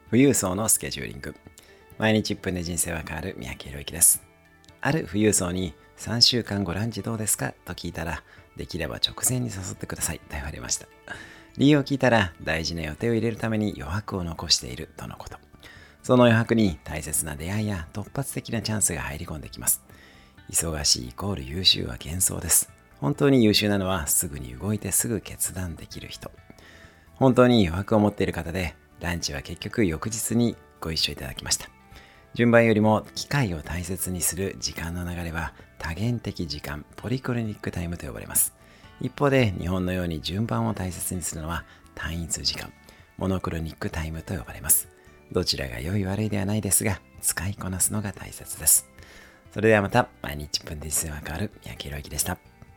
富裕層のスケジューリング。毎日1分で人生は変わる三宅宏之です。ある富裕層に3週間後ランチどうですかと聞いたら、できれば直前に誘ってくださいと言われました。理由を聞いたら、大事な予定を入れるために余白を残しているとのこと。その余白に大切な出会いや突発的なチャンスが入り込んできます。忙しいイコール優秀は幻想です。本当に優秀なのはすぐに動いてすぐ決断できる人。本当に余白を持っている方で、ランチは結局翌日にご一緒いただきました。順番よりも機会を大切にする時間の流れは多元的時間、ポリクロニックタイムと呼ばれます。一方で日本のように順番を大切にするのは単一時間、モノクロニックタイムと呼ばれます。どちらが良い悪いではないですが、使いこなすのが大切です。それではまた、毎日1分で人生は変わる三宅宏之でした。